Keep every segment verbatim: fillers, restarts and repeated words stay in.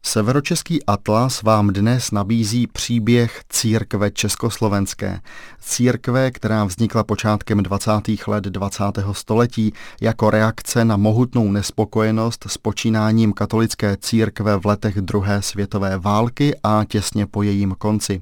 Severočeský atlas vám dnes nabízí příběh církve československé. Církve, která vznikla počátkem dvacátých let dvacátého století jako reakce na mohutnou nespokojenost s počínáním katolické církve v letech druhé světové války a těsně po jejím konci.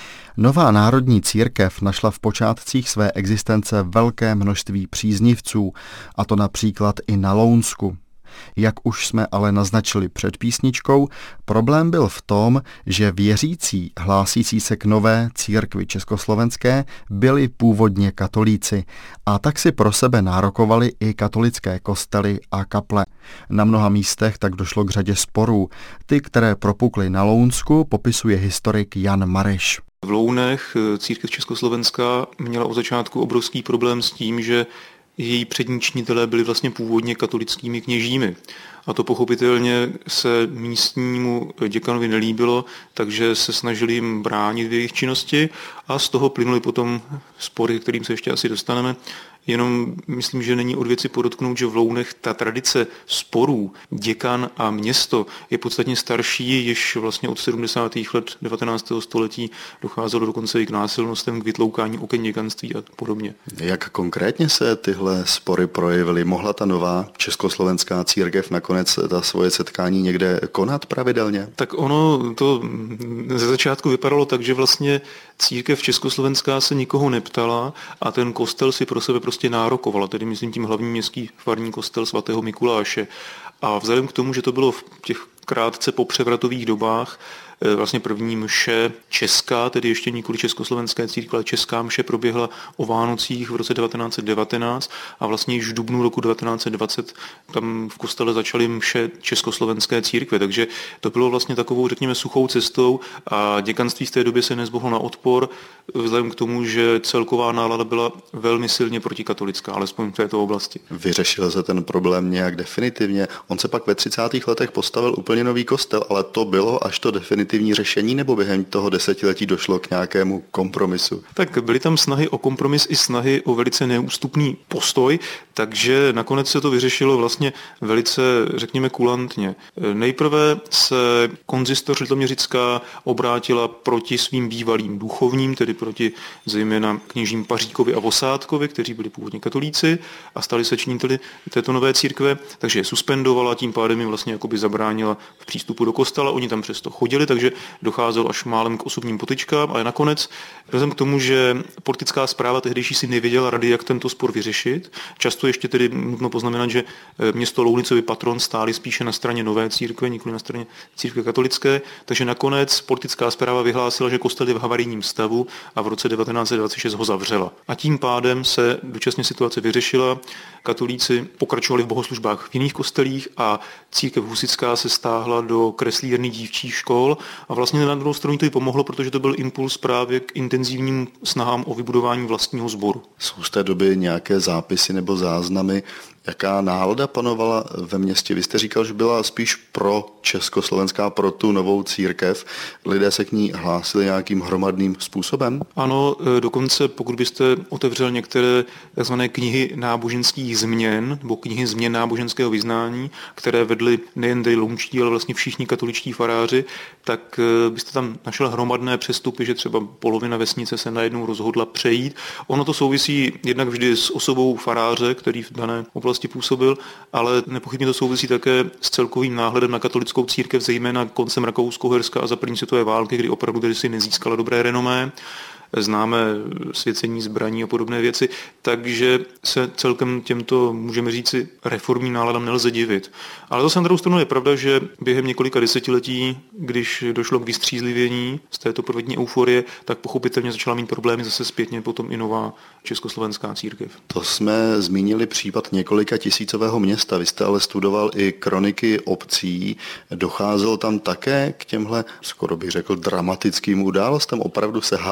Nová národní církev našla v počátcích své existence velké množství příznivců, a to například i na Lounsku. Jak už jsme ale naznačili před písničkou, problém byl v tom, že věřící hlásící se k nové církvi československé byli původně katolíci a tak si pro sebe nárokovali i katolické kostely a kaple. Na mnoha místech tak došlo k řadě sporů. Ty, které propukly na Lounsku, popisuje historik Jan Mareš. V Lounech církev československá měla od začátku obrovský problém s tím, že její přední činitelé byli vlastně původně katolickými kněžími. A to pochopitelně se místnímu děkanovi nelíbilo, takže se snažili jim bránit v jejich činnosti a z toho plynuly potom spory, kterým se ještě asi dostaneme. Jenom myslím, že není od věci podotknout, že v Lounech ta tradice sporů děkan a město je podstatně starší, již vlastně od sedmdesátých let devatenáctého století docházelo dokonce i k násilnostem, k vytloukání oken děkanství a podobně. Jak konkrétně se tyhle spory projevily? Mohla ta nová československá církev nakonec ta svoje setkání někde konat pravidelně? Tak ono to ze začátku vypadalo tak, že vlastně církev československá se nikoho neptala a ten kostel si pro sebe prostě nárokovala, tedy myslím tím hlavní městský farní kostel svatého Mikuláše. A vzhledem k tomu, že to bylo v těch krátce po převratových dobách, vlastně první mše česká, tedy ještě nikoli československé církve, ale česká mše proběhla o Vánocích v roce devatenáct set devatenáct a vlastně již v dubnu roku devatenáct set dvacet tam v kostele začaly mše československé církve, takže to bylo vlastně takovou, řekněme, suchou cestou a děkanství v té době se nezbohlo na odpor, vzhledem k tomu, že celková nálada byla velmi silně protikatolická, alespoň v této oblasti. Vyřešil se ten problém nějak definitivně? On se pak ve třicátých letech postavil úplně nový kostel, ale to bylo až to definitivní řešení, nebo během toho desetiletí došlo k nějakému kompromisu? Tak byly tam snahy o kompromis i snahy o velice neústupný postoj, takže nakonec se to vyřešilo vlastně velice, řekněme, kulantně. Nejprve se konzistoř litoměřická obrátila proti svým bývalým duchovním, tedy proti zejména kněžím Paříkovi a Vosádkovi, kteří byli původně katolíci a stali se činiteli této nové církve, takže je suspendovala, tím pádem jim vlastně jakoby zabránila v přístupu do kostela, oni tam přesto chodili, takže docházelo až málem k osobním potyčkám, ale nakonec, vzhledem k tomu, že politická správa tehdejší si nevěděla rady, jak tento spor vyřešit, často ještě tedy nutno poznamenat, že město Louny coby patron stáli spíše na straně nové církve, nikoli na straně církve katolické, takže nakonec politická správa vyhlásila, že kostel je v havarijním stavu a v roce devatenáct set dvacet šest ho zavřela. A tím pádem se dočasně situace vyřešila, katolíci pokračovali v bohoslužbách v jiných kostelích a církev husitská se stáhla do kreslírny dívčích škol a vlastně na druhou stranu to jí pomohlo, protože to byl impuls právě k intenzivním snahám o vybudování vlastního sboru. Jsou z té doby nějaké zápisy nebo záznamy, jaká nálada panovala ve městě? Vy jste říkal, že byla spíš pro československá, pro tu novou církev. Lidé se k ní hlásili nějakým hromadným způsobem? Ano, dokonce pokud byste otevřel některé tzv. Knihy náboženských změn, nebo knihy změn náboženského vyznání, které vedly nejen tedy lounští, ale vlastně všichni katoličtí faráři, tak byste tam našel hromadné přestupy, že třeba polovina vesnice se najednou rozhodla přejít. Ono to souvisí jednak vždy s osobou faráře, který v dané oblasti působil, ale nepochybně to souvisí také s celkovým náhledem na katolickou církev, zejména koncem Rakousko-Uherska a za první světové války, kdy opravdu tedy si nezískala dobré renomé. Známe svěcení zbraní a podobné věci, takže se celkem těmto, můžeme říci, reformním náladám nelze divit. Ale zase na druhou stranu je pravda, že během několika desetiletí, když došlo k vystřízlivění z této prvotní euforie, tak pochopitelně začala mít problémy zase zpětně potom i nová československá církev. To jsme zmínili případ několika tisícového města. Vy jste ale studoval i kroniky obcí. Docházelo tam také k těmhle, skoro bych řekl, dramatickým událostem? Opravdu se hádali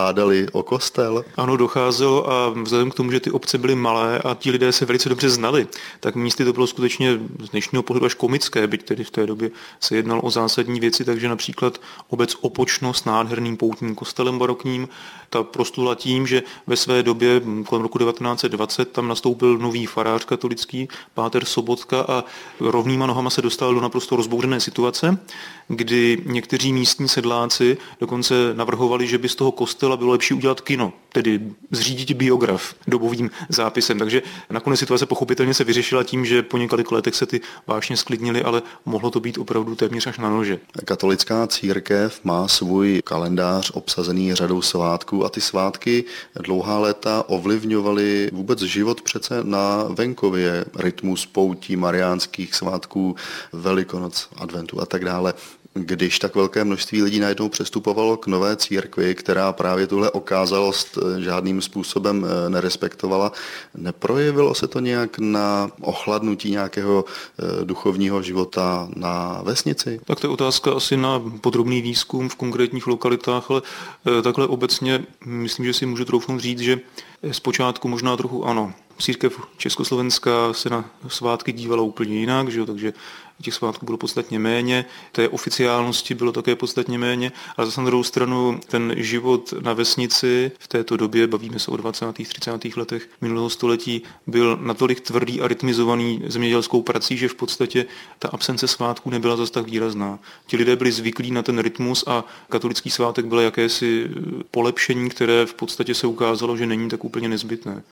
i o kostel? Ano, docházelo a vzhledem k tomu, že ty obce byly malé a ti lidé se velice dobře znali, tak místy to bylo skutečně z dnešního pohledu až komické, byť tedy v té době se jednalo o zásadní věci, takže například obec Opočno s nádherným poutním kostelem barokním, ta proslula tím, že ve své době kolem roku devatenáct set dvacet tam nastoupil nový farář katolický, páter Sobotka, a rovnýma nohama se dostal do naprosto rozbouřené situace, kdy někteří místní sedláci dokonce navrhovali, že by z toho kostela bylo lepší udělat kino, tedy zřídit biograf dobovým zápisem. Takže nakonec situace pochopitelně se vyřešila tím, že po několika letech se ty vášně sklidnily, ale mohlo to být opravdu téměř až na nože. Katolická církev má svůj kalendář obsazený řadou svátků a ty svátky dlouhá léta ovlivňovaly vůbec život přece na venkově, rytmus poutí, mariánských svátků, Velikonoc, adventu a tak dále. Když tak velké množství lidí najednou přestupovalo k nové církvi, která právě tuhle okázalost žádným způsobem nerespektovala, neprojevilo se to nějak na ochladnutí nějakého duchovního života na vesnici? Tak to je otázka asi na podrobný výzkum v konkrétních lokalitách, ale takhle obecně myslím, že si můžu troufnout říct, že zpočátku možná trochu ano. Církev československá se na svátky dívala úplně jinak, že jo? Takže těch svátků bylo podstatně méně, té oficiálnosti bylo také podstatně méně, ale zase na druhou stranu ten život na vesnici v této době, bavíme se o dvacátých třicátých letech minulého století, byl natolik tvrdý a rytmizovaný zemědělskou prací, že v podstatě ta absence svátků nebyla zase tak výrazná. Ti lidé byli zvyklí na ten rytmus a katolický svátek byl jakési polepšení, které v podstatě se ukázalo, že není tak úplně nezbytné.